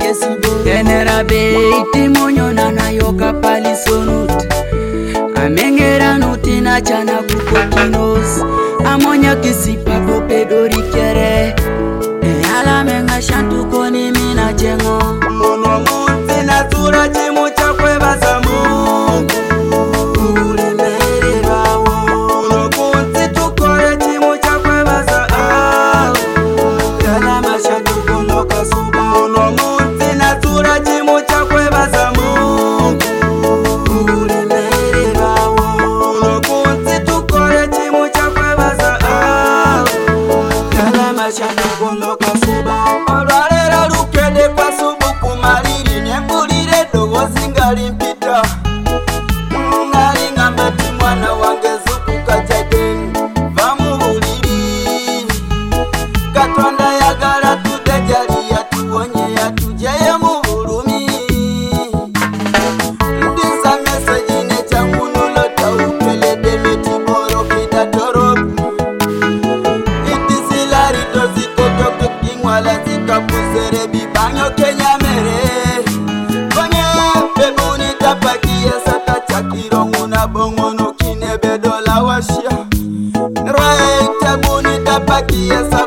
kesibo Kenera beiti monyo na yoka palisonut Amengera nuti na chana kukokinos Amonya kisipa kopedori kere Ala menga shantu koni mina jengo Mono munti na tura chimu chakwe basamu Uri mere rawo Mono munti tukore chimu chakwe basa Ala mashantu kono kasuba Mono munti na tura chimu chakwe basamu Uri mere rawo Mono munti tukore chimu chakwe basa Ala mashantu kono kasuba Alwarera rukede kwa subu kumariri Nyembulire dogo zingali mpita Ngari ngambeti mwana wange zuku kachadeni Vamu buliri Katonda ya gara tutejali ya tuonye ya tujeye mubulumi Ndisa meseji necha ngunulo upele demeti boro kita torobu Itisila rito zikoto kingwala zikapusere bibanyo Kenya mere Konye pebuni tapakia sata chakiro nguna bongono kinebe dola washia Rai tabuni tapakia sata